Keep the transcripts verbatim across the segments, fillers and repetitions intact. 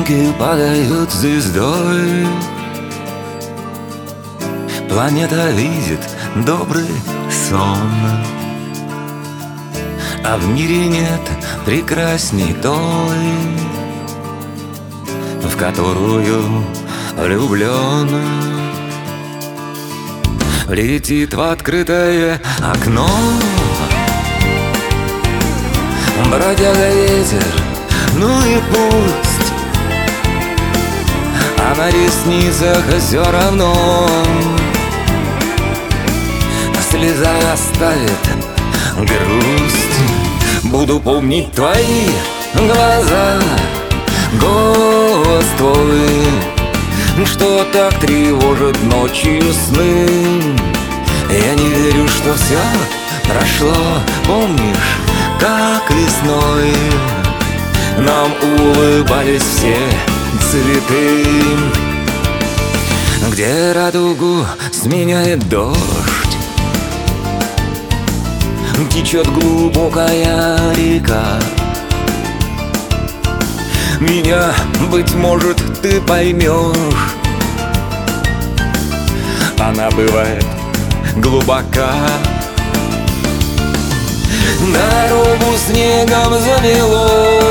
снежинки падают звездой. Планета видит добрый сон, а в мире нет прекрасней той, в которую влюблен. Летит в открытое окно бродяга ветер, ну и пусть, а на ресницах все равно слеза оставит грусть. Буду помнить твои глаза, голос твой, что так тревожит ночью сны. Я не верю, что все прошло. Помнишь, как весной нам улыбались все цветы, где радугу сменяет дождь, течет глубокая река. Меня, быть может, ты поймешь, она бывает глубока. Дорогу снегом замело,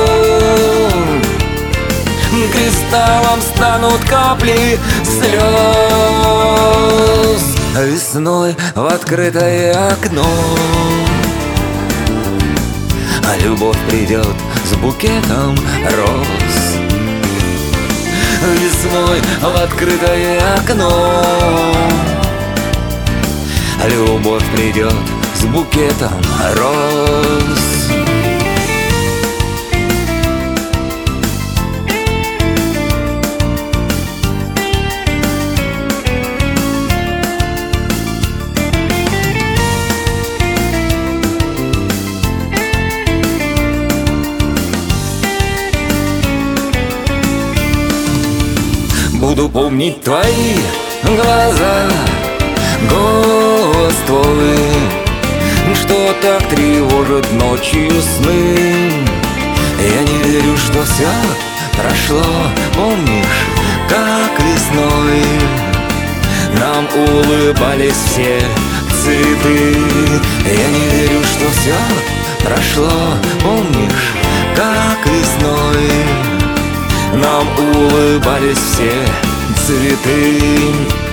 кристаллом станут капли слез. Весной в открытое окно а любовь придет с букетом роз. Весной в открытое окно любовь придет с букетом роз. Буду помнить твои глаза, голос твой, что так тревожит ночью сны. Я не верю, что все прошло. Помнишь, как весной нам улыбались все цветы. Я не верю, что все прошло. Помнишь, как весной нам улыбались все цветы.